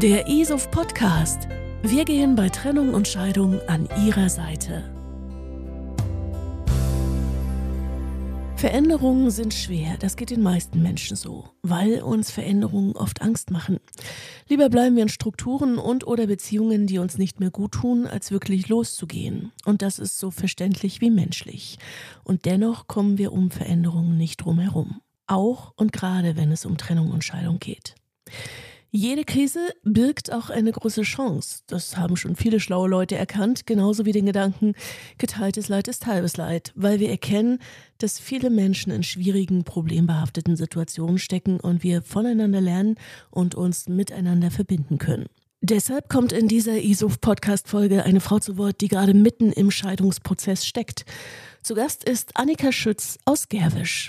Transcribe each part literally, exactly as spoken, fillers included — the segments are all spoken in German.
Der I S O F Podcast. Wir gehen bei Trennung und Scheidung an Ihrer Seite. Veränderungen sind schwer, das geht den meisten Menschen so, weil uns Veränderungen oft Angst machen. Lieber bleiben wir in Strukturen und oder Beziehungen, die uns nicht mehr gut tun, als wirklich loszugehen. Und das ist so verständlich wie menschlich. Und dennoch kommen wir um Veränderungen nicht drum herum. Auch und gerade, wenn es um Trennung und Scheidung geht. Jede Krise birgt auch eine große Chance. Das haben schon viele schlaue Leute erkannt, genauso wie den Gedanken, geteiltes Leid ist halbes Leid, weil wir erkennen, dass viele Menschen in schwierigen, problembehafteten Situationen stecken und wir voneinander lernen und uns miteinander verbinden können. Deshalb kommt in dieser I S O F-Podcast-Folge eine Frau zu Wort, die gerade mitten im Scheidungsprozess steckt. Zu Gast ist Annika Schütz aus Gerwisch.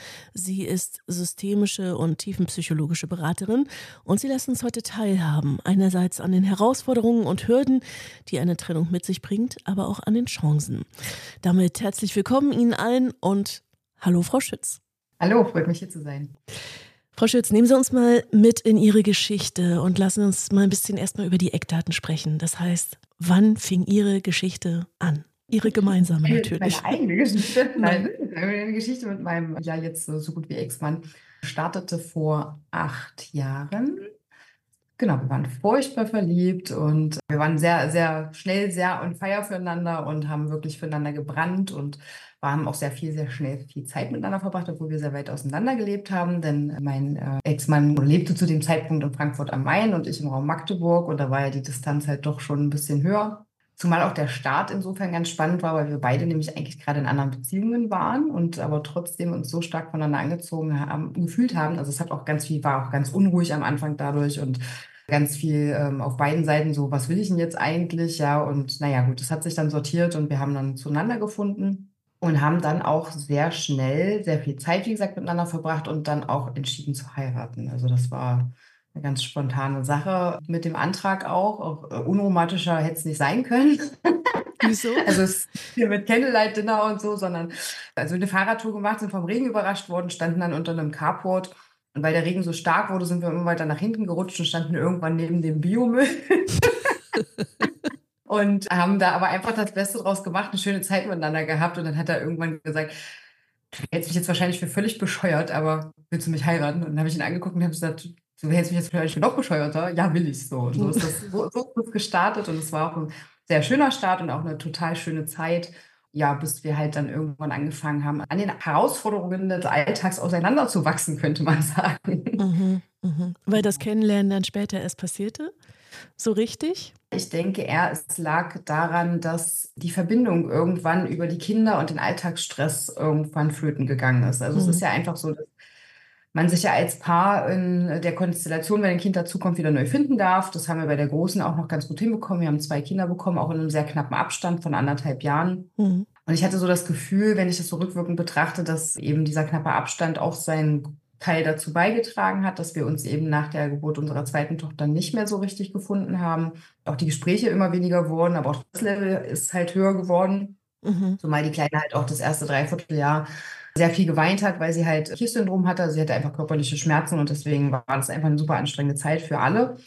Sie ist systemische und tiefenpsychologische Beraterin und sie lässt uns heute teilhaben, einerseits an den Herausforderungen und Hürden, die eine Trennung mit sich bringt, aber auch an den Chancen. Damit herzlich willkommen Ihnen allen und hallo Frau Schütz. Hallo, freut mich hier zu sein. Frau Schütz, nehmen Sie uns mal mit in Ihre Geschichte und lassen uns mal ein bisschen erstmal über die Eckdaten sprechen. Das heißt, wann fing Ihre Geschichte an? Ihre gemeinsame natürlich. Meine eigene Geschichte? Nein, eine Geschichte mit meinem, ja jetzt so gut wie Ex-Mann, startete vor acht Jahren. Genau, wir waren furchtbar verliebt und wir waren sehr, sehr schnell, sehr on fire füreinander und haben wirklich füreinander gebrannt und haben auch sehr viel, sehr schnell viel Zeit miteinander verbracht, obwohl wir sehr weit auseinander gelebt haben, denn mein äh, Ex-Mann lebte zu dem Zeitpunkt in Frankfurt am Main und ich im Raum Magdeburg und da war ja die Distanz halt doch schon ein bisschen höher. Zumal auch der Start insofern ganz spannend war, weil wir beide nämlich eigentlich gerade in anderen Beziehungen waren und aber trotzdem uns so stark voneinander angezogen haben, gefühlt haben. Also es hat auch ganz viel, war auch ganz unruhig am Anfang dadurch und ganz viel ähm, auf beiden Seiten so, was will ich denn jetzt eigentlich? Ja, und naja, gut, das hat sich dann sortiert und wir haben dann zueinander gefunden und haben dann auch sehr schnell sehr viel Zeit, wie gesagt, miteinander verbracht und dann auch entschieden zu heiraten. Also das war eine ganz spontane Sache mit dem Antrag auch. Auch äh, unromantischer hätte es nicht sein können. Wieso? Also es ist hier mit Candlelight-Dinner und so, sondern also eine Fahrradtour gemacht, sind vom Regen überrascht worden, standen dann unter einem Carport. Und weil der Regen so stark wurde, sind wir immer weiter nach hinten gerutscht und standen irgendwann neben dem Biomüll. Und haben da aber einfach das Beste draus gemacht, eine schöne Zeit miteinander gehabt. Und dann hat er irgendwann gesagt, du hältst mich jetzt wahrscheinlich für völlig bescheuert, aber willst du mich heiraten? Und dann habe ich ihn angeguckt und habe gesagt, du hältst mich jetzt vielleicht für noch bescheuerter? Ja, will ich so. Und so ist das, so, so ist das gestartet und es war auch ein sehr schöner Start und auch eine total schöne Zeit. Ja, bis wir halt dann irgendwann angefangen haben, an den Herausforderungen des Alltags auseinanderzuwachsen, könnte man sagen. Mhm, mhm. Weil das Kennenlernen dann später erst passierte? So richtig? Ich denke eher, es lag daran, dass die Verbindung irgendwann über die Kinder und den Alltagsstress irgendwann flöten gegangen ist. Also mhm. es ist ja einfach so, dass man sich ja als Paar in der Konstellation, wenn ein Kind dazukommt, wieder neu finden darf. Das haben wir bei der Großen auch noch ganz gut hinbekommen. Wir haben zwei Kinder bekommen, auch in einem sehr knappen Abstand von anderthalb Jahren. Mhm. Und ich hatte so das Gefühl, wenn ich das so rückwirkend betrachte, dass eben dieser knappe Abstand auch seinen Teil dazu beigetragen hat, dass wir uns eben nach der Geburt unserer zweiten Tochter nicht mehr so richtig gefunden haben. Auch die Gespräche immer weniger wurden, aber auch das Level ist halt höher geworden. Mhm. Zumal die Kleine halt auch das erste Dreivierteljahr sehr viel geweint hat, weil sie halt Hirschsyndrom hatte. Also sie hatte einfach körperliche Schmerzen und deswegen war das einfach eine super anstrengende Zeit für alle.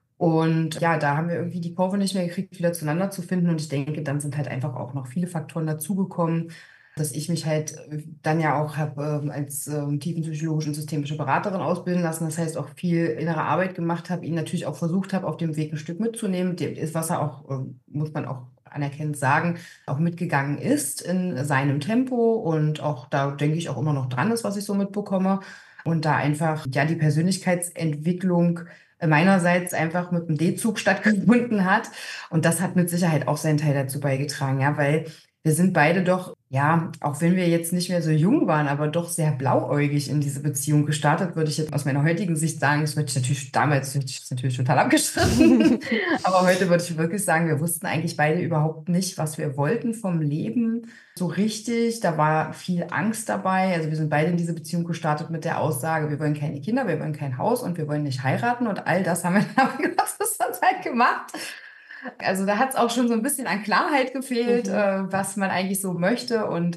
Und ja, da haben wir irgendwie die Kurve nicht mehr gekriegt, wieder zueinander zu finden. Und ich denke, dann sind halt einfach auch noch viele Faktoren dazugekommen, dass ich mich halt dann ja auch habe äh, als äh, tiefenpsychologische und systemische Beraterin ausbilden lassen. Das heißt, auch viel innere Arbeit gemacht habe, ihn natürlich auch versucht habe, auf dem Weg ein Stück mitzunehmen. Dem ist, was er auch, äh, muss man auch anerkennend sagen, auch mitgegangen ist in seinem Tempo und auch da, denke ich, auch immer noch dran ist, was ich so mitbekomme. Und da einfach, ja, die Persönlichkeitsentwicklung meinerseits einfach mit dem D-Zug stattgefunden hat. Und das hat mit Sicherheit auch seinen Teil dazu beigetragen, ja, weil wir sind beide doch, ja, auch wenn wir jetzt nicht mehr so jung waren, aber doch sehr blauäugig in diese Beziehung gestartet, würde ich jetzt aus meiner heutigen Sicht sagen. Das würde ich natürlich damals hätte ich das natürlich total abgestritten. Aber heute würde ich wirklich sagen, wir wussten eigentlich beide überhaupt nicht, was wir wollten vom Leben. So richtig, da war viel Angst dabei. Also wir sind beide in diese Beziehung gestartet mit der Aussage, wir wollen keine Kinder, wir wollen kein Haus und wir wollen nicht heiraten. Und all das haben wir dann in kurzer Zeit gemacht. Also da hat es auch schon so ein bisschen an Klarheit gefehlt, mhm. äh, was man eigentlich so möchte. Und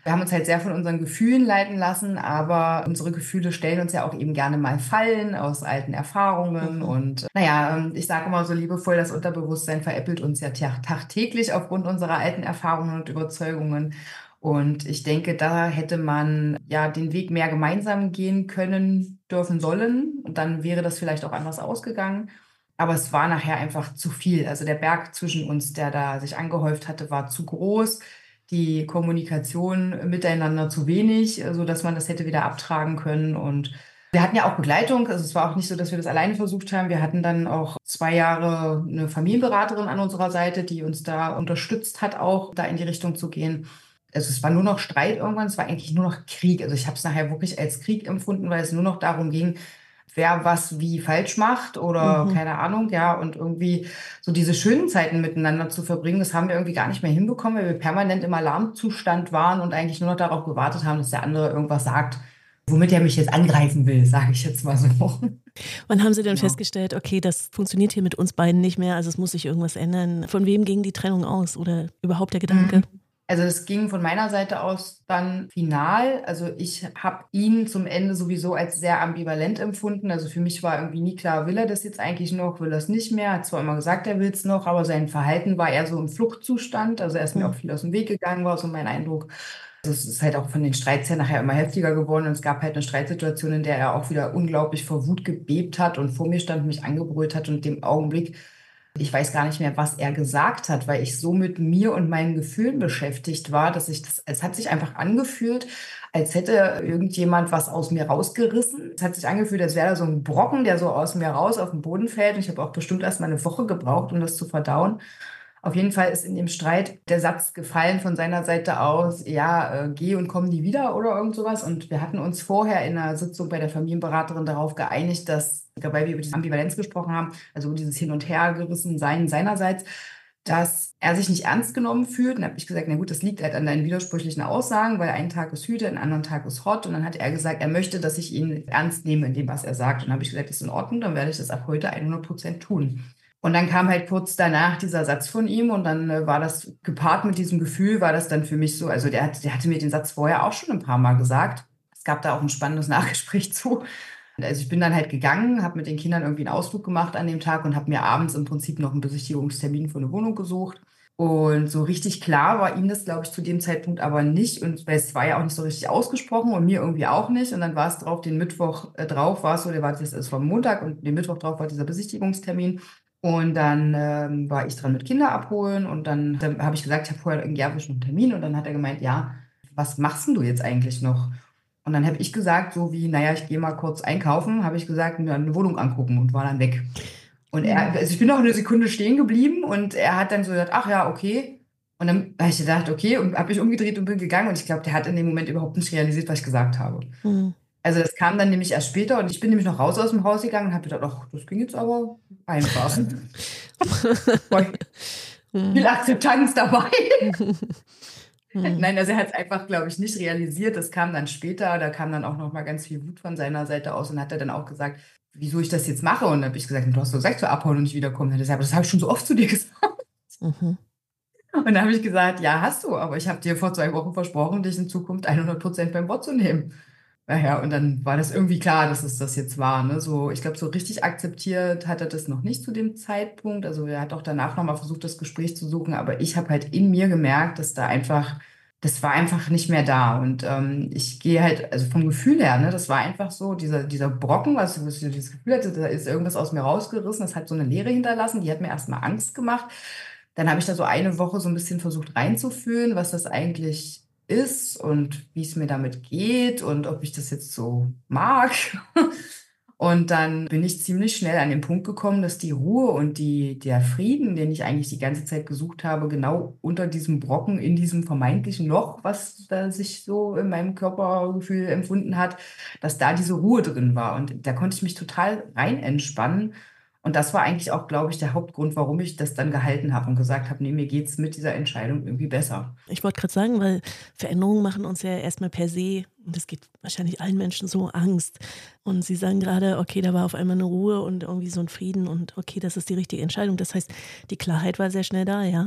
Wir haben uns halt sehr von unseren Gefühlen leiten lassen, aber unsere Gefühle stellen uns ja auch eben gerne mal Fallen aus alten Erfahrungen. Mhm. Und naja, ich sage immer so liebevoll, das Unterbewusstsein veräppelt uns ja tagtäglich aufgrund unserer alten Erfahrungen und Überzeugungen. Und ich denke, da hätte man ja den Weg mehr gemeinsam gehen können, dürfen, sollen. Und dann wäre das vielleicht auch anders ausgegangen. Aber es war nachher einfach zu viel. Also der Berg zwischen uns, der da sich angehäuft hatte, war zu groß. Die Kommunikation miteinander zu wenig, sodass man das hätte wieder abtragen können. Und wir hatten ja auch Begleitung. Also es war auch nicht so, dass wir das alleine versucht haben. Wir hatten dann auch zwei Jahre eine Familienberaterin an unserer Seite, die uns da unterstützt hat, auch da in die Richtung zu gehen. Also es war nur noch Streit irgendwann, es war eigentlich nur noch Krieg. Also ich habe es nachher wirklich als Krieg empfunden, weil es nur noch darum ging, wer was wie falsch macht oder Mhm. keine Ahnung, ja. Und irgendwie so diese schönen Zeiten miteinander zu verbringen, das haben wir irgendwie gar nicht mehr hinbekommen, weil wir permanent im Alarmzustand waren und eigentlich nur noch darauf gewartet haben, dass der andere irgendwas sagt, womit er mich jetzt angreifen will, sage ich jetzt mal so. Wann haben Sie denn Ja. festgestellt, okay, das funktioniert hier mit uns beiden nicht mehr, also es muss sich irgendwas ändern? Von wem ging die Trennung aus oder überhaupt der Gedanke? Mhm. Also es ging von meiner Seite aus dann final. Also ich habe ihn zum Ende sowieso als sehr ambivalent empfunden. Also für mich war irgendwie nie klar, will er das jetzt eigentlich noch, will er es nicht mehr. Er hat zwar immer gesagt, er will es noch, aber sein Verhalten war eher so im Fluchtzustand. Also er ist mir auch Mhm. viel aus dem Weg gegangen, war so mein Eindruck. Also es ist halt auch von den Streits her nachher immer heftiger geworden. Und es gab halt eine Streitsituation, in der er auch wieder unglaublich vor Wut gebebt hat und vor mir stand und mich angebrüllt hat. Und in dem Augenblick, ich weiß gar nicht mehr, was er gesagt hat, weil ich so mit mir und meinen Gefühlen beschäftigt war, dass ich das, es hat sich einfach angefühlt, als hätte irgendjemand was aus mir rausgerissen. Es hat sich angefühlt, als wäre da so ein Brocken, der so aus mir raus auf den Boden fällt. Und ich habe auch bestimmt erst mal eine Woche gebraucht, um das zu verdauen. Auf jeden Fall ist in dem Streit der Satz gefallen von seiner Seite aus, ja, äh, geh und komm nie wieder oder irgend sowas. Und wir hatten uns vorher in einer Sitzung bei der Familienberaterin darauf geeinigt, dass, weil wir über diese Ambivalenz gesprochen haben, also über dieses Hin- und Hergerissen-Sein seinerseits, dass er sich nicht ernst genommen fühlt. Und dann habe ich gesagt, na gut, das liegt halt an deinen widersprüchlichen Aussagen, weil einen Tag ist Hüte, einen anderen Tag ist Hot. Und dann hat er gesagt, er möchte, dass ich ihn ernst nehme in dem, was er sagt. Und dann habe ich gesagt, das ist in Ordnung, dann werde ich das ab heute hundert Prozent tun. Und dann kam halt kurz danach dieser Satz von ihm und dann äh, war das gepaart mit diesem Gefühl, war das dann für mich so, also der, hat, der hatte mir den Satz vorher auch schon ein paar Mal gesagt. Es gab da auch ein spannendes Nachgespräch zu. Also ich bin dann halt gegangen, habe mit den Kindern irgendwie einen Ausflug gemacht an dem Tag und habe mir abends im Prinzip noch einen Besichtigungstermin für eine Wohnung gesucht. Und so richtig klar war ihm das, glaube ich, zu dem Zeitpunkt aber nicht. Und weil es war ja auch nicht so richtig ausgesprochen und mir irgendwie auch nicht. Und dann war es drauf, den Mittwoch äh, drauf war es so, der war das, es war Montag und den Mittwoch drauf war dieser Besichtigungstermin. Und dann ähm, war ich dran mit Kinder abholen und dann, dann habe ich gesagt, ich habe vorher irgendwie ja, schon einen Termin und dann hat er gemeint, ja, was machst denn du jetzt eigentlich noch? Und dann habe ich gesagt, so wie, naja, ich gehe mal kurz einkaufen, habe ich gesagt, mir eine Wohnung angucken und war dann weg. Und er, Mhm. also ich bin noch eine Sekunde stehen geblieben und er hat dann so gesagt, ach ja, okay. Und dann habe ich gedacht, okay, und habe mich umgedreht und bin gegangen und ich glaube, der hat in dem Moment überhaupt nicht realisiert, was ich gesagt habe. Mhm. Also das kam dann nämlich erst später und ich bin nämlich noch raus aus dem Haus gegangen und habe gedacht, ach, das ging jetzt aber einfach. War viel Mhm. Akzeptanz dabei. Mhm. Nein, also er hat es einfach, glaube ich, nicht realisiert. Das kam dann später. Da kam dann auch noch mal ganz viel Wut von seiner Seite aus und hat er dann auch gesagt, wieso ich das jetzt mache. Und dann habe ich gesagt, du hast doch gesagt, zu abhauen und nicht wiederkommen. Dann hat er gesagt, aber das habe ich schon so oft zu dir gesagt. Mhm. Und dann habe ich gesagt, ja, hast du, aber ich habe dir vor zwei Wochen versprochen, dich in Zukunft hundert Prozent beim Wort zu nehmen. Naja, und dann war das irgendwie klar, dass es das jetzt war. Ne? So, ich glaube, so richtig akzeptiert hat er das noch nicht zu dem Zeitpunkt. Also er hat auch danach nochmal versucht, das Gespräch zu suchen, aber ich habe halt in mir gemerkt, dass da einfach, das war einfach nicht mehr da. Und ähm, ich gehe halt, also vom Gefühl her, ne, das war einfach so, dieser, dieser Brocken, was, was ich dieses Gefühl hatte, da ist irgendwas aus mir rausgerissen, das hat so eine Leere hinterlassen, die hat mir erstmal Angst gemacht. Dann habe ich da so eine Woche so ein bisschen versucht reinzufühlen, was das eigentlich ist und wie es mir damit geht und ob ich das jetzt so mag. Und dann bin ich ziemlich schnell an den Punkt gekommen, dass die Ruhe und die, der Frieden, den ich eigentlich die ganze Zeit gesucht habe, genau unter diesem Brocken, in diesem vermeintlichen Loch, was da sich so in meinem Körpergefühl empfunden hat, dass da diese Ruhe drin war. Und da konnte ich mich total rein entspannen. Und das war eigentlich auch, glaube ich, der Hauptgrund, warum ich das dann gehalten habe und gesagt habe, nee, mir geht's mit dieser Entscheidung irgendwie besser. Ich wollte gerade sagen, weil Veränderungen machen uns ja erstmal per se, und das geht wahrscheinlich allen Menschen so, Angst. Und Sie sagen gerade, okay, da war auf einmal eine Ruhe und irgendwie so ein Frieden und okay, das ist die richtige Entscheidung. Das heißt, die Klarheit war sehr schnell da, ja?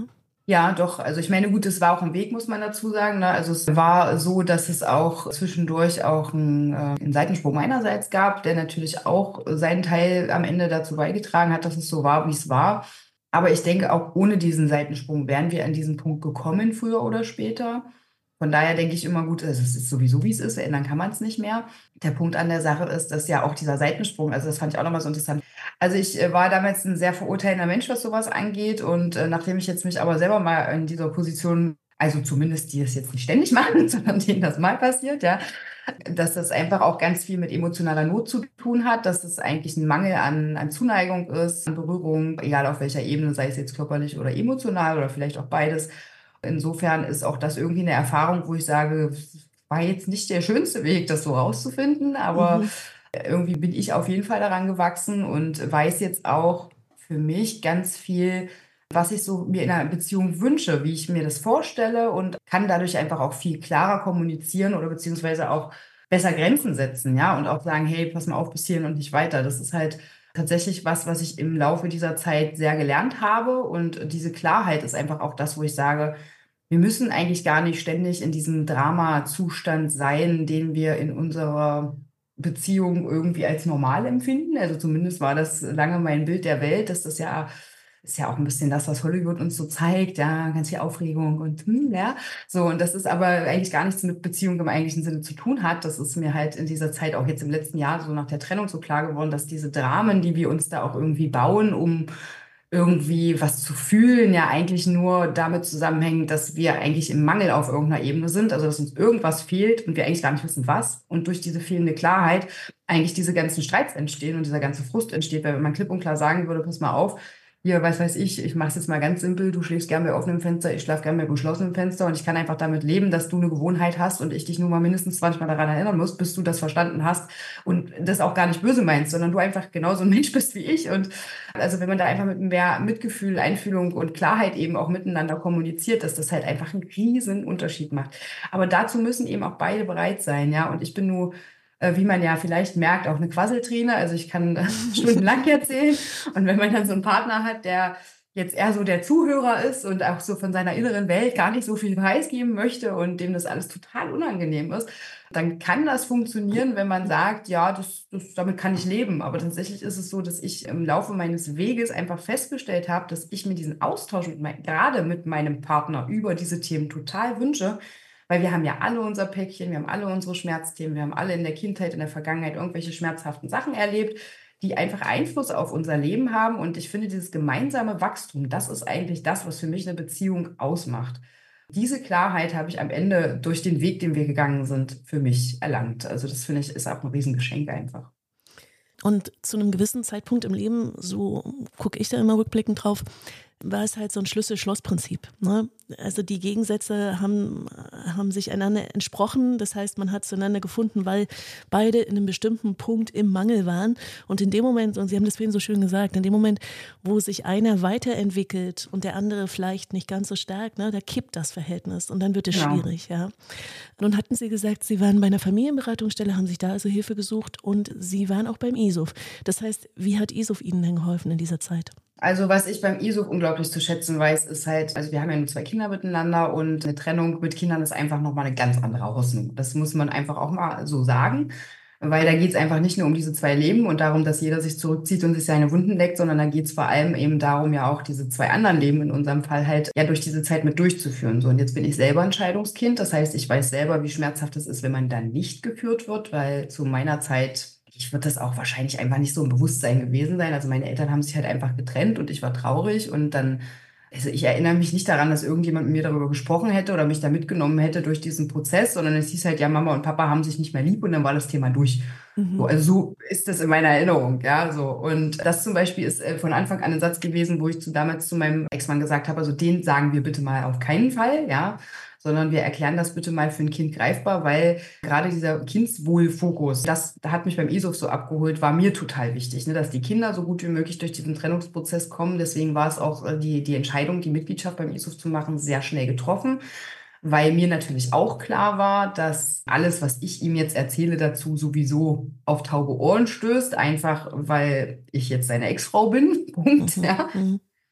Ja, doch. Also ich meine, gut, es war auch ein Weg, muss man dazu sagen. Ne? Also es war so, dass es auch zwischendurch auch einen, äh, einen Seitensprung meinerseits gab, der natürlich auch seinen Teil am Ende dazu beigetragen hat, dass es so war, wie es war. Aber ich denke, auch ohne diesen Seitensprung wären wir an diesen Punkt gekommen, früher oder später. Von daher denke ich immer gut, also es ist sowieso, wie es ist, ändern kann man es nicht mehr. Der Punkt an der Sache ist, dass ja auch dieser Seitensprung, also das fand ich auch nochmal so interessant. Also ich äh, war damals ein sehr verurteilender Mensch, was sowas angeht. Und äh, nachdem ich jetzt mich aber selber mal in dieser Position, also zumindest die es jetzt nicht ständig machen, sondern denen das mal passiert, ja, dass das einfach auch ganz viel mit emotionaler Not zu tun hat, dass es eigentlich ein Mangel an, an Zuneigung ist, an Berührung, egal auf welcher Ebene, sei es jetzt körperlich oder emotional oder vielleicht auch beides. Insofern ist auch das irgendwie eine Erfahrung, wo ich sage, war jetzt nicht der schönste Weg, das so rauszufinden, aber Mhm. irgendwie bin ich auf jeden Fall daran gewachsen und weiß jetzt auch für mich ganz viel, was ich so mir in einer Beziehung wünsche, wie ich mir das vorstelle und kann dadurch einfach auch viel klarer kommunizieren oder beziehungsweise auch besser Grenzen setzen, ja, und auch sagen, hey, pass mal auf, bis hierhin und nicht weiter. Das ist halt tatsächlich was, was ich im Laufe dieser Zeit sehr gelernt habe und diese Klarheit ist einfach auch das, wo ich sage, wir müssen eigentlich gar nicht ständig in diesem Drama-Zustand sein, den wir in unserer Beziehung irgendwie als normal empfinden. Also zumindest war das lange mein Bild der Welt, dass das ja ist ja auch ein bisschen das, was Hollywood uns so zeigt, ja, ganz viel Aufregung und hm, ja, so und das ist aber eigentlich gar nichts mit Beziehung im eigentlichen Sinne zu tun hat. Das ist mir halt in dieser Zeit auch jetzt im letzten Jahr so nach der Trennung so klar geworden, dass diese Dramen, die wir uns da auch irgendwie bauen, um irgendwie was zu fühlen, ja eigentlich nur damit zusammenhängen, dass wir eigentlich im Mangel auf irgendeiner Ebene sind, also dass uns irgendwas fehlt und wir eigentlich gar nicht wissen, was. Und durch diese fehlende Klarheit eigentlich diese ganzen Streits entstehen und dieser ganze Frust entsteht, weil wenn man klipp und klar sagen würde, pass mal auf, hier, was weiß ich, ich mache es jetzt mal ganz simpel, du schläfst gern bei offenem Fenster, ich schlafe gern bei geschlossenem Fenster und ich kann einfach damit leben, dass du eine Gewohnheit hast und ich dich nur mal mindestens zwanzig Mal daran erinnern muss, bis du das verstanden hast und das auch gar nicht böse meinst, sondern du einfach genauso ein Mensch bist wie ich und also wenn man da einfach mit mehr Mitgefühl, Einfühlung und Klarheit eben auch miteinander kommuniziert, dass das halt einfach einen riesen Unterschied macht. Aber dazu müssen eben auch beide bereit sein, ja. Und ich bin nur, äh, wie man ja vielleicht merkt, auch eine Quasseltrine. Also ich kann äh, stundenlang erzählen. Und wenn man dann so einen Partner hat, der jetzt eher so der Zuhörer ist und auch so von seiner inneren Welt gar nicht so viel preisgeben möchte und dem das alles total unangenehm ist, dann kann das funktionieren, wenn man sagt, ja, das, das, damit kann ich leben. Aber tatsächlich ist es so, dass ich im Laufe meines Weges einfach festgestellt habe, dass ich mir diesen Austausch mit mein, gerade mit meinem Partner über diese Themen total wünsche, weil wir haben ja alle unser Päckchen, wir haben alle unsere Schmerzthemen, wir haben alle in der Kindheit, in der Vergangenheit irgendwelche schmerzhaften Sachen erlebt, die einfach Einfluss auf unser Leben haben. Und ich finde, dieses gemeinsame Wachstum, das ist eigentlich das, was für mich eine Beziehung ausmacht. Diese Klarheit habe ich am Ende durch den Weg, den wir gegangen sind, für mich erlangt. Also das finde ich, ist auch ein Riesengeschenk einfach. Und zu einem gewissen Zeitpunkt im Leben, so gucke ich da immer rückblickend drauf, war es halt so ein Schlüssel-Schloss-Prinzip. Ne? Also die Gegensätze haben, haben sich einander entsprochen. Das heißt, man hat zueinander gefunden, weil beide in einem bestimmten Punkt im Mangel waren. Und in dem Moment, und Sie haben das vorhin so schön gesagt, in dem Moment, wo sich einer weiterentwickelt und der andere vielleicht nicht ganz so stark, ne, da kippt das Verhältnis und dann wird es Genau. schwierig. Ja. Nun hatten Sie gesagt, Sie waren bei einer Familienberatungsstelle, haben sich da also Hilfe gesucht und Sie waren auch beim I S O F. Das heißt, wie hat I S O F Ihnen denn geholfen in dieser Zeit? Also was ich beim I S O F unglaublich zu schätzen weiß, ist halt, also wir haben ja nur zwei Kinder miteinander und eine Trennung mit Kindern ist einfach nochmal eine ganz andere Hausnummer. Das muss man einfach auch mal so sagen, weil da geht es einfach nicht nur um diese zwei Leben und darum, dass jeder sich zurückzieht und sich seine Wunden leckt, sondern da geht es vor allem eben darum, ja auch diese zwei anderen Leben in unserem Fall halt ja durch diese Zeit mit durchzuführen. So, und jetzt bin ich selber ein Scheidungskind, das heißt, ich weiß selber, wie schmerzhaft es ist, wenn man dann nicht geführt wird, weil zu meiner Zeit ich wird das auch wahrscheinlich einfach nicht so im Bewusstsein gewesen sein. Also meine Eltern haben sich halt einfach getrennt und ich war traurig und dann, also ich erinnere mich nicht daran, dass irgendjemand mit mir darüber gesprochen hätte oder mich da mitgenommen hätte durch diesen Prozess, sondern es hieß halt, ja, Mama und Papa haben sich nicht mehr lieb und dann war das Thema durch. So, Mhm. also so ist das in meiner Erinnerung, ja, so. Und das zum Beispiel ist äh, von Anfang an ein Satz gewesen, wo ich zu damals zu meinem Ex-Mann gesagt habe, also den sagen wir bitte mal auf keinen Fall, ja, sondern wir erklären das bitte mal für ein Kind greifbar, weil gerade dieser Kindswohlfokus, das hat mich beim I S O F so abgeholt, war mir total wichtig, ne, dass die Kinder so gut wie möglich durch diesen Trennungsprozess kommen. Deswegen war es auch äh, die, die Entscheidung, die Mitgliedschaft beim I S O F zu machen, sehr schnell getroffen, weil mir natürlich auch klar war, dass alles, was ich ihm jetzt erzähle dazu, sowieso auf taube Ohren stößt, einfach weil ich jetzt seine Ex-Frau bin. Punkt. Mhm. Ja. Mhm.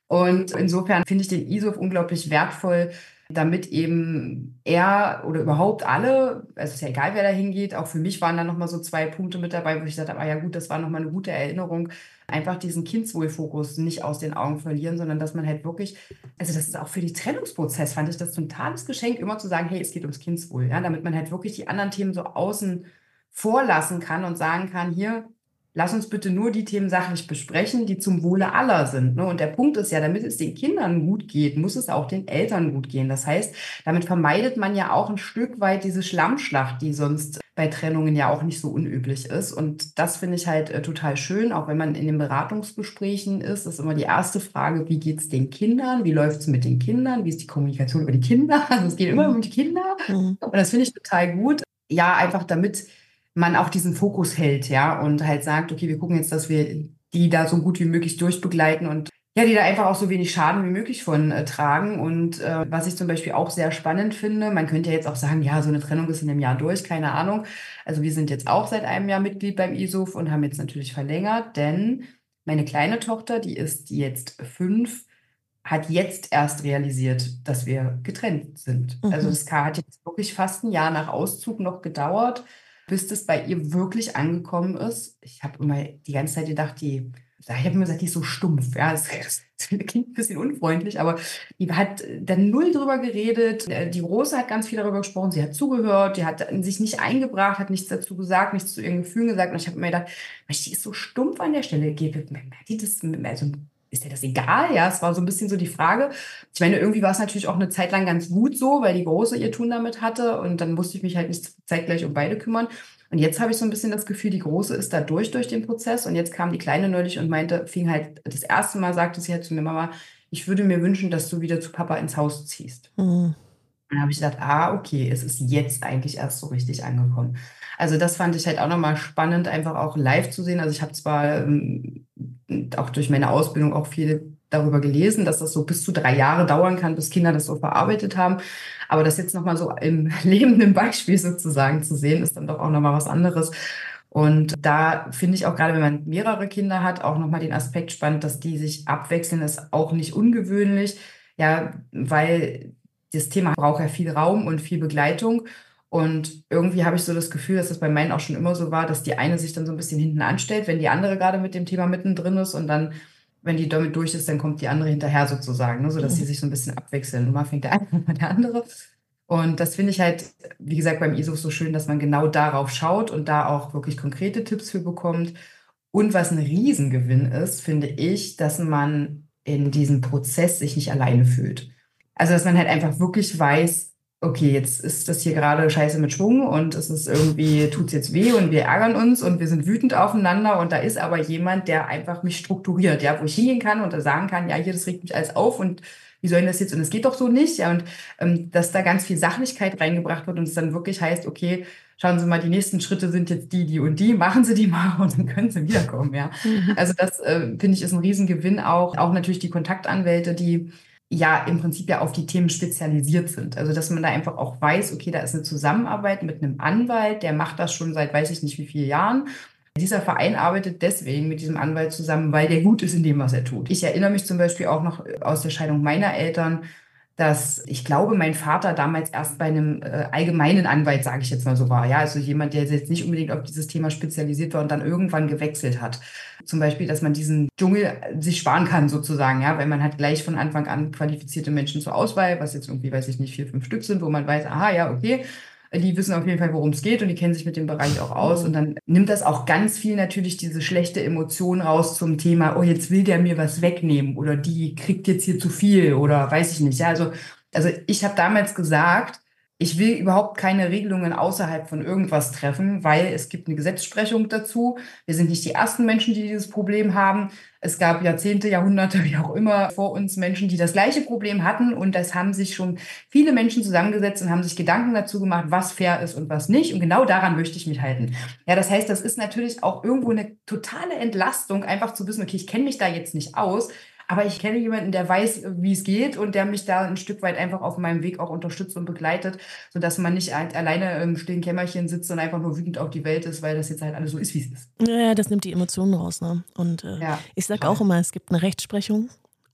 Und insofern finde ich den ISOF unglaublich wertvoll, damit eben er oder überhaupt alle, also es ist ja egal, wer da hingeht, auch für mich waren da nochmal so zwei Punkte mit dabei, wo ich gesagt habe, ah ja gut, das war nochmal eine gute Erinnerung, einfach diesen Kindeswohlfokus nicht aus den Augen verlieren, sondern dass man halt wirklich, also das ist auch für den Trennungsprozess, fand ich das so ein totales Geschenk, immer zu sagen, hey, es geht ums Kindeswohl, ja, damit man halt wirklich die anderen Themen so außen vor lassen kann und sagen kann, hier, lass uns bitte nur die Themen sachlich besprechen, die zum Wohle aller sind. Ne? Und der Punkt ist ja, damit es den Kindern gut geht, muss es auch den Eltern gut gehen. Das heißt, damit vermeidet man ja auch ein Stück weit diese Schlammschlacht, die sonst bei Trennungen ja auch nicht so unüblich ist. Und das finde ich halt äh, total schön, auch wenn man in den Beratungsgesprächen ist, ist immer die erste Frage, wie geht es den Kindern? Wie läuft es mit den Kindern? Wie ist die Kommunikation über die Kinder? Also es geht immer um die Kinder. Mhm. Und das finde ich total gut. Ja, einfach damit man auch diesen Fokus hält, ja, und halt sagt, okay, wir gucken jetzt, dass wir die da so gut wie möglich durchbegleiten und ja, die da einfach auch so wenig Schaden wie möglich von äh, tragen. Und äh, was ich zum Beispiel auch sehr spannend finde, man könnte ja jetzt auch sagen, ja, so eine Trennung ist in einem Jahr durch, keine Ahnung. Also wir sind jetzt auch seit einem Jahr Mitglied beim ISOF und haben jetzt natürlich verlängert, denn meine kleine Tochter, die ist jetzt fünf, hat jetzt erst realisiert, dass wir getrennt sind. Also Mhm. das hat jetzt wirklich fast ein Jahr nach Auszug noch gedauert, bis das bei ihr wirklich angekommen ist. Ich habe immer die ganze Zeit gedacht, die, ich habe immer gesagt, die ist so stumpf. Ja, das, das klingt ein bisschen unfreundlich, aber die hat dann null drüber geredet. Die Große hat ganz viel darüber gesprochen. Sie hat zugehört, die hat sich nicht eingebracht, hat nichts dazu gesagt, nichts zu ihren Gefühlen gesagt. Und ich habe mir gedacht, die ist so stumpf an der Stelle. Merkt die das, also ist dir das egal? Ja, es war so ein bisschen so die Frage. Ich meine, irgendwie war es natürlich auch eine Zeit lang ganz gut so, weil die Große ihr Tun damit hatte und dann musste ich mich halt nicht zeitgleich um beide kümmern. Und jetzt habe ich so ein bisschen das Gefühl, die Große ist da durch durch den Prozess und jetzt kam die Kleine neulich und meinte, fing halt das erste Mal, sagte sie halt zu mir, Mama, ich würde mir wünschen, dass du wieder zu Papa ins Haus ziehst. Mhm. Dann habe ich gedacht, ah, okay, es ist jetzt eigentlich erst so richtig angekommen. Also das fand ich halt auch nochmal spannend, einfach auch live zu sehen. Also ich habe zwar ähm, auch durch meine Ausbildung auch viel darüber gelesen, dass das so bis zu drei Jahre dauern kann, bis Kinder das so verarbeitet haben. Aber das jetzt nochmal so im lebenden Beispiel sozusagen zu sehen, ist dann doch auch nochmal was anderes. Und da finde ich auch gerade, wenn man mehrere Kinder hat, auch nochmal den Aspekt spannend, dass die sich abwechseln, ist auch nicht ungewöhnlich. Ja, weil das Thema braucht ja viel Raum und viel Begleitung. Und irgendwie habe ich so das Gefühl, dass das bei meinen auch schon immer so war, dass die eine sich dann so ein bisschen hinten anstellt, wenn die andere gerade mit dem Thema mittendrin ist. Und dann, wenn die damit durch ist, dann kommt die andere hinterher sozusagen, ne? Sodass sie Mhm. sich so ein bisschen abwechseln. Und mal fängt der eine, mal der andere. Und das finde ich halt, wie gesagt, beim ISOF so schön, dass man genau darauf schaut und da auch wirklich konkrete Tipps für bekommt. Und was ein Riesengewinn ist, finde ich, dass man in diesem Prozess sich nicht alleine fühlt. Also, dass man halt einfach wirklich weiß, okay, jetzt ist das hier gerade scheiße mit Schwung und es ist irgendwie, tut's jetzt weh und wir ärgern uns und wir sind wütend aufeinander und da ist aber jemand, der einfach mich strukturiert, ja, wo ich hingehen kann und da sagen kann, ja, hier, das regt mich alles auf und wie soll denn das jetzt? Und es geht doch so nicht, ja, und ähm, dass da ganz viel Sachlichkeit reingebracht wird und es dann wirklich heißt, okay, schauen Sie mal, die nächsten Schritte sind jetzt die, die und die, machen Sie die mal und dann können Sie wiederkommen, ja. Mhm. Also das, äh, finde ich, ist ein Riesengewinn auch. Auch natürlich die Kontaktanwälte, die ja im Prinzip ja auf die Themen spezialisiert sind. Also dass man da einfach auch weiß, okay, da ist eine Zusammenarbeit mit einem Anwalt, der macht das schon seit weiß ich nicht wie vielen Jahren. Dieser Verein arbeitet deswegen mit diesem Anwalt zusammen, weil der gut ist in dem, was er tut. Ich erinnere mich zum Beispiel auch noch aus der Scheidung meiner Eltern, dass ich glaube, mein Vater damals erst bei einem äh, allgemeinen Anwalt, sage ich jetzt mal so war. Ja, also jemand, der jetzt nicht unbedingt auf dieses Thema spezialisiert war und dann irgendwann gewechselt hat. Zum Beispiel, dass man diesen Dschungel sich sparen kann sozusagen, ja, weil man hat gleich von Anfang an qualifizierte Menschen zur Auswahl, was jetzt irgendwie, weiß ich nicht, vier, fünf Stück sind, wo man weiß, aha, ja, okay, die wissen auf jeden Fall, worum es geht und die kennen sich mit dem Bereich auch aus. Und Mhm. dann nimmt das auch ganz viel natürlich diese schlechte Emotion raus zum Thema, oh, jetzt will der mir was wegnehmen oder die kriegt jetzt hier zu viel oder weiß ich nicht. Ja, also, also ich habe damals gesagt, ich will überhaupt keine Regelungen außerhalb von irgendwas treffen, weil es gibt eine Gesetzesprechung dazu. Wir sind nicht die ersten Menschen, die dieses Problem haben. Es gab Jahrzehnte, Jahrhunderte, wie auch immer, vor uns Menschen, die das gleiche Problem hatten. Und das haben sich schon viele Menschen zusammengesetzt und haben sich Gedanken dazu gemacht, was fair ist und was nicht. Und genau daran möchte ich mich halten. Ja, das heißt, das ist natürlich auch irgendwo eine totale Entlastung, einfach zu wissen, okay, ich kenne mich da jetzt nicht aus, aber ich kenne jemanden, der weiß, wie es geht und der mich da ein Stück weit einfach auf meinem Weg auch unterstützt und begleitet, sodass man nicht halt alleine im stillen Kämmerchen sitzt und einfach nur wütend auf die Welt ist, weil das jetzt halt alles so ist, wie es ist. Ja, ja, das nimmt die Emotionen raus, ne? Und äh, Ja, ich sag auch toll. immer, es gibt eine Rechtsprechung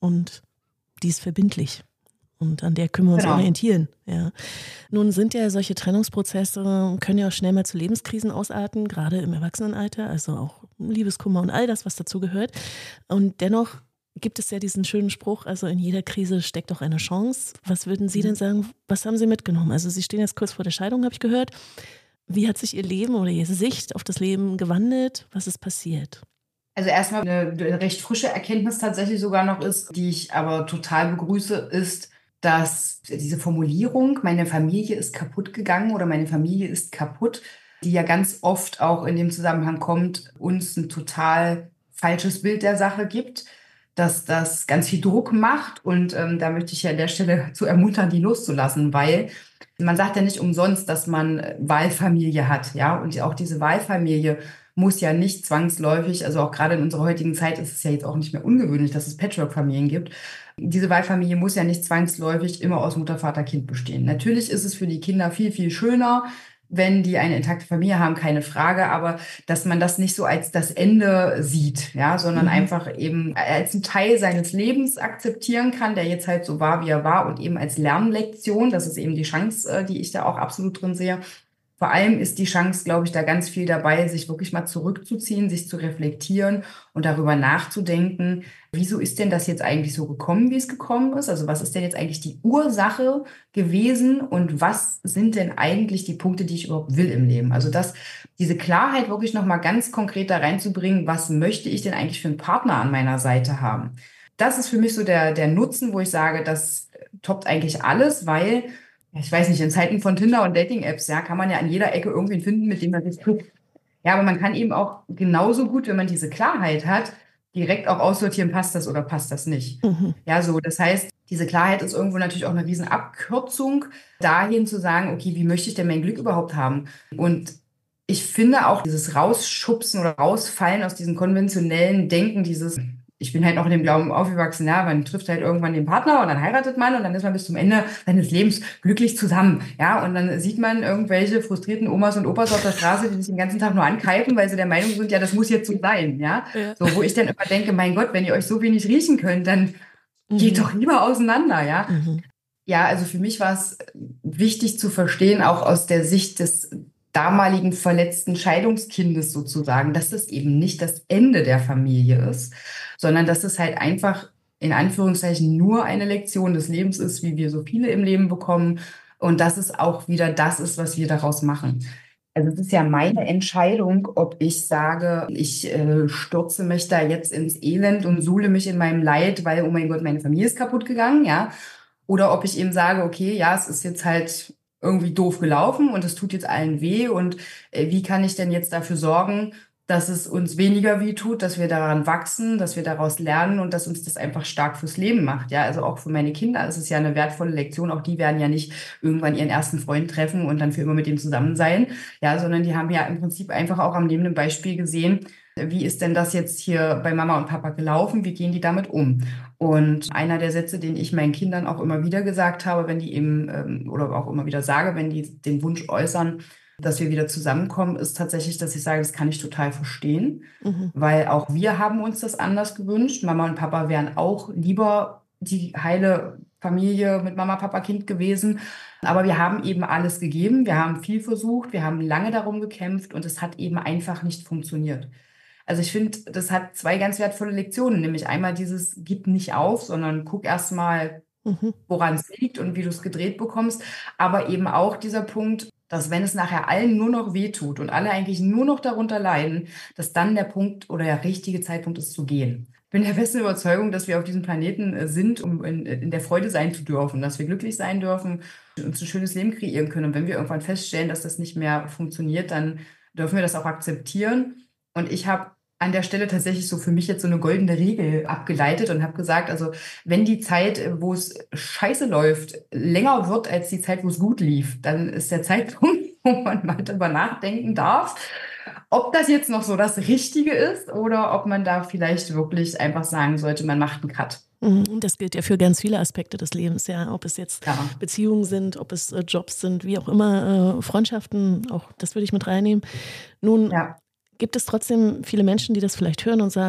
und die ist verbindlich. Und an der können wir uns Genau. orientieren. Ja. Nun sind ja solche Trennungsprozesse, können ja auch schnell mal zu Lebenskrisen ausarten, gerade im Erwachsenenalter, also auch Liebeskummer und all das, was dazu gehört. Und dennoch gibt es ja diesen schönen Spruch, also in jeder Krise steckt auch eine Chance. Was würden Sie denn sagen, was haben Sie mitgenommen? Also Sie stehen jetzt kurz vor der Scheidung, habe ich gehört. Wie hat sich Ihr Leben oder Ihre Sicht auf das Leben gewandelt? Was ist passiert? Also erstmal eine recht frische Erkenntnis tatsächlich sogar noch ist, die ich aber total begrüße, ist, dass diese Formulierung, meine Familie ist kaputt gegangen oder meine Familie ist kaputt, die ja ganz oft auch in dem Zusammenhang kommt, uns ein total falsches Bild der Sache gibt, dass das ganz viel Druck macht. Und ähm, da möchte ich ja an der Stelle zu ermuntern, die loszulassen, weil man sagt ja nicht umsonst, dass man Wahlfamilie hat, ja, und auch diese Wahlfamilie muss ja nicht zwangsläufig, also auch gerade in unserer heutigen Zeit ist es ja jetzt auch nicht mehr ungewöhnlich, dass es Patchwork-Familien gibt. Diese Wahlfamilie muss ja nicht zwangsläufig immer aus Mutter, Vater, Kind bestehen. Natürlich ist es für die Kinder viel, viel schöner, wenn die eine intakte Familie haben, keine Frage, aber dass man das nicht so als das Ende sieht, ja, sondern mhm. einfach eben als einen Teil seines Lebens akzeptieren kann, der jetzt halt so war, wie er war und eben als Lernlektion, das ist eben die Chance, die ich da auch absolut drin sehe. Vor allem ist die Chance, glaube ich, da ganz viel dabei, sich wirklich mal zurückzuziehen, sich zu reflektieren und darüber nachzudenken, wieso ist denn das jetzt eigentlich so gekommen, wie es gekommen ist? Also was ist denn jetzt eigentlich die Ursache gewesen und was sind denn eigentlich die Punkte, die ich überhaupt will im Leben? Also das, diese Klarheit wirklich nochmal ganz konkret da reinzubringen, was möchte ich denn eigentlich für einen Partner an meiner Seite haben? Das ist für mich so der, der Nutzen, wo ich sage, das toppt eigentlich alles, weil ich weiß nicht, in Zeiten von Tinder und Dating-Apps, ja, kann man ja an jeder Ecke irgendwen finden, mit dem man sich trifft. Ja, aber man kann eben auch genauso gut, wenn man diese Klarheit hat, direkt auch aussortieren, passt das oder passt das nicht. Mhm. Ja, so, das heißt, diese Klarheit ist irgendwo natürlich auch eine riesen Abkürzung, dahin zu sagen, okay, wie möchte ich denn mein Glück überhaupt haben? Und ich finde auch dieses Rausschubsen oder Rausfallen aus diesem konventionellen Denken, dieses ich bin halt noch in dem Glauben aufgewachsen, ja, man trifft halt irgendwann den Partner und dann heiratet man und dann ist man bis zum Ende seines Lebens glücklich zusammen, ja, und dann sieht man irgendwelche frustrierten Omas und Opas auf der Straße, die sich den ganzen Tag nur ankeifen, weil sie der Meinung sind, ja, das muss jetzt so sein, ja, ja. So, wo ich dann immer denke, mein Gott, wenn ihr euch so wenig riechen könnt, dann mhm. geht doch lieber auseinander, ja. Mhm. Ja, also für mich war es wichtig zu verstehen, auch aus der Sicht des damaligen verletzten Scheidungskindes sozusagen, dass das eben nicht das Ende der Familie ist, sondern dass es halt einfach in Anführungszeichen nur eine Lektion des Lebens ist, wie wir so viele im Leben bekommen und dass es auch wieder das ist, was wir daraus machen. Also es ist ja meine Entscheidung, ob ich sage, ich äh, stürze mich da jetzt ins Elend und suhle mich in meinem Leid, weil, oh mein Gott, meine Familie ist kaputt gegangen, ja, oder ob ich eben sage, okay, ja, es ist jetzt halt irgendwie doof gelaufen und es tut jetzt allen weh und äh, wie kann ich denn jetzt dafür sorgen, dass es uns weniger weh tut, dass wir daran wachsen, dass wir daraus lernen und dass uns das einfach stark fürs Leben macht. Ja, also auch für meine Kinder ist es ja eine wertvolle Lektion. Auch die werden ja nicht irgendwann ihren ersten Freund treffen und dann für immer mit dem zusammen sein. Ja, sondern die haben ja im Prinzip einfach auch am lebenden Beispiel gesehen, wie ist denn das jetzt hier bei Mama und Papa gelaufen? Wie gehen die damit um? Und einer der Sätze, den ich meinen Kindern auch immer wieder gesagt habe, wenn die eben, ähm, oder auch immer wieder sage, wenn die den Wunsch äußern, dass wir wieder zusammenkommen, ist tatsächlich, dass ich sage, das kann ich total verstehen, mhm. weil auch wir haben uns das anders gewünscht. Mama und Papa wären auch lieber die heile Familie mit Mama, Papa, Kind gewesen. Aber wir haben eben alles gegeben, wir haben viel versucht, wir haben lange darum gekämpft und es hat eben einfach nicht funktioniert. Also ich finde, das hat zwei ganz wertvolle Lektionen, nämlich einmal dieses gib nicht auf, sondern guck erst mal, mhm. woran es liegt und wie du es gedreht bekommst, aber eben auch dieser Punkt, dass wenn es nachher allen nur noch wehtut und alle eigentlich nur noch darunter leiden, dass dann der Punkt oder der richtige Zeitpunkt ist zu gehen. Ich bin der festen Überzeugung, dass wir auf diesem Planeten sind, um in, in der Freude sein zu dürfen, dass wir glücklich sein dürfen und uns ein schönes Leben kreieren können. Und wenn wir irgendwann feststellen, dass das nicht mehr funktioniert, dann dürfen wir das auch akzeptieren. Und ich habe an der Stelle tatsächlich so für mich jetzt so eine goldene Regel abgeleitet und habe gesagt, also wenn die Zeit, wo es scheiße läuft, länger wird als die Zeit, wo es gut lief, dann ist der Zeitpunkt, wo man mal darüber nachdenken darf, ob das jetzt noch so das Richtige ist oder ob man da vielleicht wirklich einfach sagen sollte, man macht einen Cut. Das gilt ja für ganz viele Aspekte des Lebens, ja, ob es jetzt ja. Beziehungen sind, ob es äh, Jobs sind, wie auch immer, äh, Freundschaften, auch das würde ich mit reinnehmen. Nun ja. gibt es trotzdem viele Menschen, die das vielleicht hören und sagen,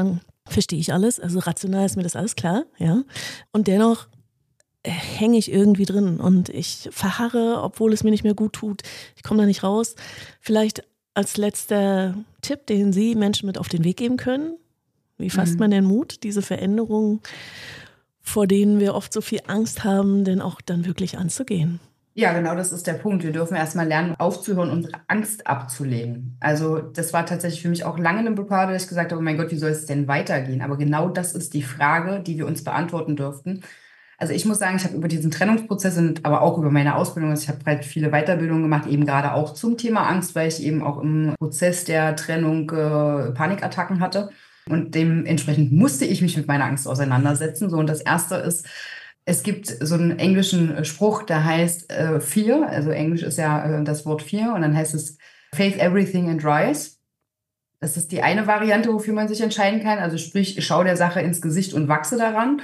verstehe ich alles, also rational ist mir das alles klar, ja. Und dennoch äh, hänge ich irgendwie drin und ich verharre, obwohl es mir nicht mehr gut tut. Ich komme da nicht raus. Vielleicht als letzter Tipp, den Sie Menschen mit auf den Weg geben können. Wie fasst man Mhm. den Mut, diese Veränderungen, vor denen wir oft so viel Angst haben, denn auch dann wirklich anzugehen? Ja, genau, das ist der Punkt. Wir dürfen erstmal lernen, aufzuhören, unsere Angst abzulegen. Also das war tatsächlich für mich auch lange eine Blockade, dass ich gesagt habe, oh mein Gott, wie soll es denn weitergehen? Aber genau das ist die Frage, die wir uns beantworten dürften. Also ich muss sagen, ich habe über diesen Trennungsprozess und aber auch über meine Ausbildung, also ich habe halt viele Weiterbildungen gemacht, eben gerade auch zum Thema Angst, weil ich eben auch im Prozess der Trennung äh, Panikattacken hatte. Und dementsprechend musste ich mich mit meiner Angst auseinandersetzen. So, und das Erste ist, es gibt so einen englischen Spruch, der heißt äh, Fear, also Englisch ist ja äh, das Wort Fear, und dann heißt es Face everything and rise. Das ist die eine Variante, wofür man sich entscheiden kann. Also sprich, ich schaue der Sache ins Gesicht und wachse daran.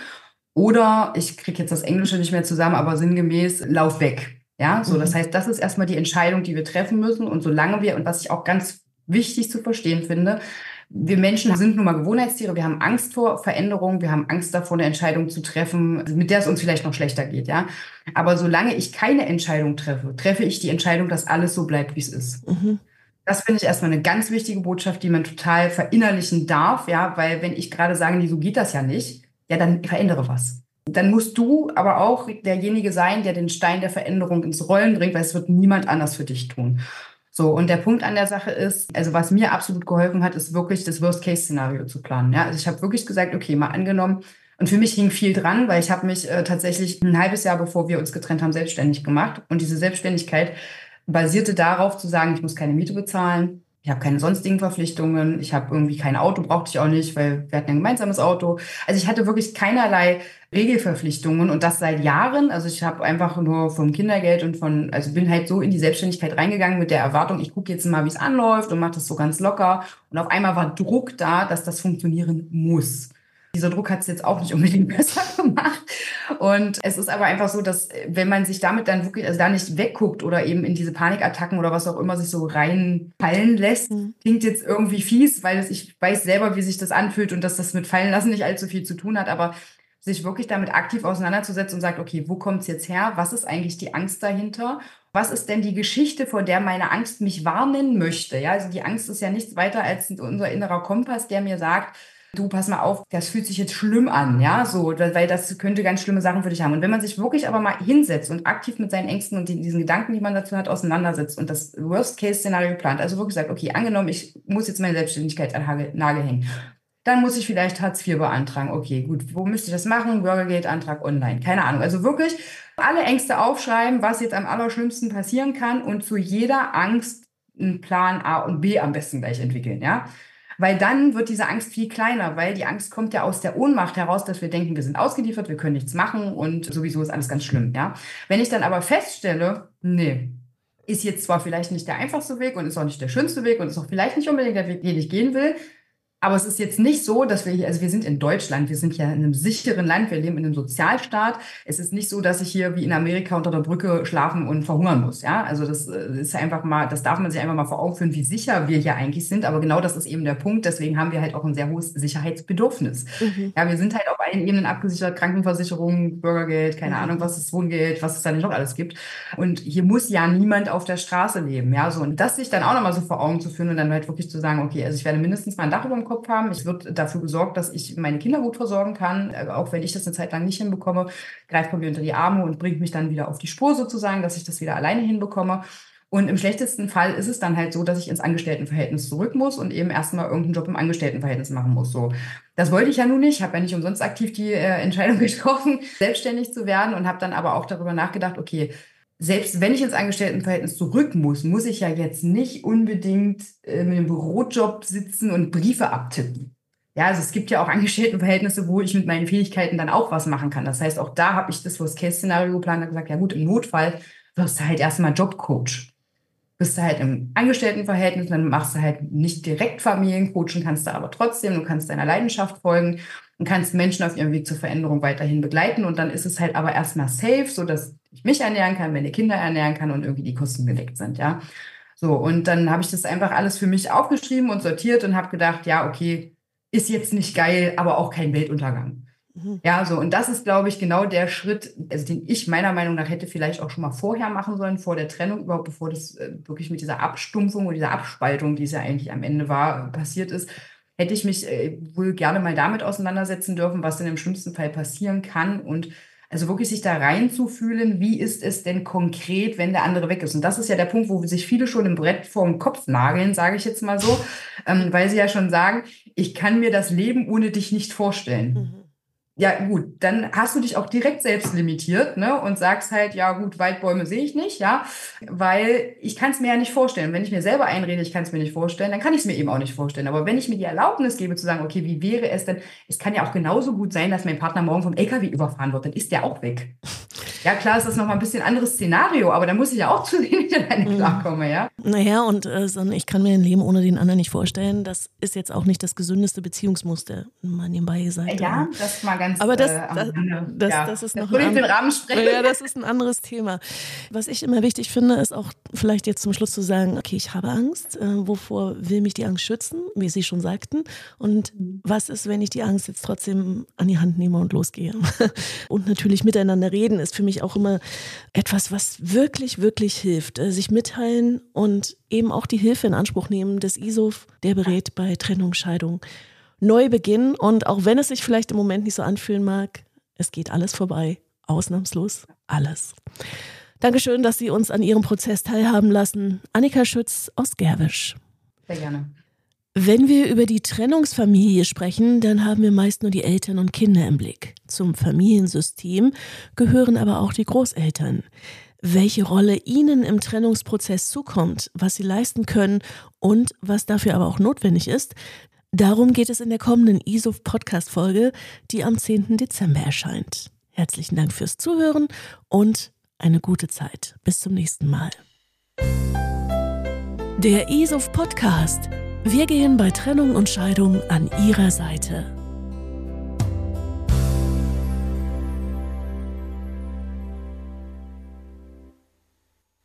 Oder ich kriege jetzt das Englische nicht mehr zusammen, aber sinngemäß, lauf weg. Ja, so, das Mhm. heißt, das ist erstmal die Entscheidung, die wir treffen müssen. Und solange wir, und was ich auch ganz wichtig zu verstehen finde, wir Menschen sind nun mal Gewohnheitstiere, wir haben Angst vor Veränderung, wir haben Angst davor, eine Entscheidung zu treffen, mit der es uns vielleicht noch schlechter geht, ja. Aber solange ich keine Entscheidung treffe, treffe ich die Entscheidung, dass alles so bleibt, wie es ist. Mhm. Das finde ich erstmal eine ganz wichtige Botschaft, die man total verinnerlichen darf, ja, weil wenn ich gerade sage, nee, so geht das ja nicht, ja, dann verändere was. Dann musst du aber auch derjenige sein, der den Stein der Veränderung ins Rollen bringt, weil es wird niemand anders für dich tun. So, und der Punkt an der Sache ist, also was mir absolut geholfen hat, ist wirklich das Worst-Case-Szenario zu planen. Ja? Also ich habe wirklich gesagt, okay, mal angenommen, und für mich hing viel dran, weil ich habe mich äh, tatsächlich ein halbes Jahr, bevor wir uns getrennt haben, selbstständig gemacht. Und diese Selbstständigkeit basierte darauf zu sagen, ich muss keine Miete bezahlen, ich habe keine sonstigen Verpflichtungen, ich habe irgendwie kein Auto, brauchte ich auch nicht, weil wir hatten ein gemeinsames Auto. Also ich hatte wirklich keinerlei Regelverpflichtungen und das seit Jahren. Also ich habe einfach nur vom Kindergeld und von, also bin halt so in die Selbstständigkeit reingegangen mit der Erwartung, ich gucke jetzt mal, wie es anläuft und mache das so ganz locker. Und auf einmal war Druck da, dass das funktionieren muss. Dieser Druck hat es jetzt auch nicht unbedingt besser gemacht. Und es ist aber einfach so, dass wenn man sich damit dann wirklich, also da nicht wegguckt oder eben in diese Panikattacken oder was auch immer sich so reinfallen lässt, Mhm. klingt jetzt irgendwie fies, weil es, ich weiß selber, wie sich das anfühlt und dass das mit Fallen lassen nicht allzu viel zu tun hat, aber sich wirklich damit aktiv auseinanderzusetzen und sagt, okay, wo kommt es jetzt her? Was ist eigentlich die Angst dahinter? Was ist denn die Geschichte, vor der meine Angst mich warnen möchte? Ja, also die Angst ist ja nichts weiter als unser innerer Kompass, der mir sagt, du, pass mal auf, das fühlt sich jetzt schlimm an, ja, so, weil das könnte ganz schlimme Sachen für dich haben. Und wenn man sich wirklich aber mal hinsetzt und aktiv mit seinen Ängsten und die, diesen Gedanken, die man dazu hat, auseinandersetzt und das Worst-Case-Szenario plant, also wirklich sagt, okay, angenommen, ich muss jetzt meine Selbstständigkeit an den Nagel hängen, dann muss ich vielleicht Hartz vier beantragen. Okay, gut, wo müsste ich das machen? Bürgergeld-Antrag online. Keine Ahnung. Also wirklich alle Ängste aufschreiben, was jetzt am allerschlimmsten passieren kann und zu jeder Angst einen Plan A und B am besten gleich entwickeln, ja? Weil dann wird diese Angst viel kleiner, weil die Angst kommt ja aus der Ohnmacht heraus, dass wir denken, wir sind ausgeliefert, wir können nichts machen und sowieso ist alles ganz schlimm, ja? Wenn ich dann aber feststelle, nee, ist jetzt zwar vielleicht nicht der einfachste Weg und ist auch nicht der schönste Weg und ist auch vielleicht nicht unbedingt der Weg, den ich gehen will, aber es ist jetzt nicht so, dass wir hier, also wir sind in Deutschland, wir sind ja in einem sicheren Land, wir leben in einem Sozialstaat. Es ist nicht so, dass ich hier wie in Amerika unter der Brücke schlafen und verhungern muss, ja. Also das äh, ist einfach mal, das darf man sich einfach mal vor Augen führen, wie sicher wir hier eigentlich sind. Aber genau das ist eben der Punkt. Deswegen haben wir halt auch ein sehr hohes Sicherheitsbedürfnis. Mhm. Ja, wir sind halt auf allen Ebenen abgesichert, Krankenversicherung, Bürgergeld, keine Mhm. Ahnung, was ist Wohngeld, was es da nicht noch alles gibt. Und hier muss ja niemand auf der Straße leben, ja. So, und das sich dann auch nochmal so vor Augen zu führen und dann halt wirklich zu sagen, okay, also ich werde mindestens mal ein Dach über dem Kopf haben. Ich wird dafür gesorgt, dass ich meine Kinder gut versorgen kann, äh, auch wenn ich das eine Zeit lang nicht hinbekomme, greift man mir unter die Arme und bringt mich dann wieder auf die Spur sozusagen, dass ich das wieder alleine hinbekomme. Und im schlechtesten Fall ist es dann halt so, dass ich ins Angestelltenverhältnis zurück muss und eben erstmal irgendeinen Job im Angestelltenverhältnis machen muss. So, das wollte ich ja nun nicht, Ich habe ja nicht umsonst aktiv die äh, Entscheidung getroffen, selbstständig zu werden und habe dann aber auch darüber nachgedacht, okay, selbst wenn ich ins Angestelltenverhältnis zurück muss, muss ich ja jetzt nicht unbedingt äh, mit einem Bürojob sitzen und Briefe abtippen. Ja, also es gibt ja auch Angestelltenverhältnisse, wo ich mit meinen Fähigkeiten dann auch was machen kann. Das heißt, auch da habe ich das Worst-Case-Szenario geplant und gesagt, ja gut, im Notfall wirst du halt erstmal Jobcoach. Bist du halt im Angestelltenverhältnis, dann machst du halt nicht direkt Familiencoaching, kannst du aber trotzdem, du kannst deiner Leidenschaft folgen und kannst Menschen auf ihrem Weg zur Veränderung weiterhin begleiten. Und dann ist es halt aber erstmal safe, so dass ich mich ernähren kann, meine Kinder ernähren kann und irgendwie die Kosten gedeckt sind, ja. So, und dann habe ich das einfach alles für mich aufgeschrieben und sortiert und habe gedacht, ja, okay, ist jetzt nicht geil, aber auch kein Weltuntergang. Mhm. Ja, so, und das ist, glaube ich, genau der Schritt, also den ich meiner Meinung nach hätte vielleicht auch schon mal vorher machen sollen, vor der Trennung, überhaupt bevor das äh, wirklich mit dieser Abstumpfung und dieser Abspaltung, die es ja eigentlich am Ende war, passiert ist, hätte ich mich äh, wohl gerne mal damit auseinandersetzen dürfen, was denn im schlimmsten Fall passieren kann und also wirklich sich da reinzufühlen, wie ist es denn konkret, wenn der andere weg ist. Und das ist ja der Punkt, wo sich viele schon im Brett vorm Kopf nageln, sage ich jetzt mal so, ähm, weil sie ja schon sagen, ich kann mir das Leben ohne dich nicht vorstellen. Mhm. Ja gut, dann hast du dich auch direkt selbst limitiert, ne, und sagst halt, ja gut, Waldbäume sehe ich nicht, ja, weil ich kann es mir ja nicht vorstellen. Wenn ich mir selber einrede, ich kann es mir nicht vorstellen, dann kann ich es mir eben auch nicht vorstellen. Aber wenn ich mir die Erlaubnis gebe zu sagen, okay, wie wäre es denn, es kann ja auch genauso gut sein, dass mein Partner morgen vom L K W überfahren wird, dann ist der auch weg. Ja, klar ist das nochmal ein bisschen anderes Szenario, aber da muss ich ja auch zu sehen, wie ich alleine klarkomme, ja. Naja, und äh, ich kann mir ein Leben ohne den anderen nicht vorstellen. Das ist jetzt auch nicht das gesündeste Beziehungsmuster, mal nebenbei gesagt. Ja, das mal ganz Aber das, äh, das, das, ja. das ist noch ein, den Rahmen sprechen. Ja, das ist ein anderes Thema. Was ich immer wichtig finde, ist auch vielleicht jetzt zum Schluss zu sagen, okay, ich habe Angst. Äh, wovor will mich die Angst schützen, wie Sie schon sagten? Und was ist, wenn ich die Angst jetzt trotzdem an die Hand nehme und losgehe? Und natürlich miteinander reden ist für mich auch immer etwas, was wirklich, wirklich hilft. Sich mitteilen und eben auch die Hilfe in Anspruch nehmen des I S O F, der berät bei Trennung, Scheidung, Neubeginn. Und auch wenn es sich vielleicht im Moment nicht so anfühlen mag, es geht alles vorbei. Ausnahmslos alles. Dankeschön, dass Sie uns an Ihrem Prozess teilhaben lassen. Annika Schütz aus Gerwisch. Sehr gerne. Wenn wir über die Trennungsfamilie sprechen, dann haben wir meist nur die Eltern und Kinder im Blick. Zum Familiensystem gehören aber auch die Großeltern. Welche Rolle ihnen im Trennungsprozess zukommt, was sie leisten können und was dafür aber auch notwendig ist, darum geht es in der kommenden I S O F-Podcast-Folge, die am zehnten Dezember erscheint. Herzlichen Dank fürs Zuhören und eine gute Zeit. Bis zum nächsten Mal. Der I S O F-Podcast. Wir gehen bei Trennung und Scheidung an Ihrer Seite.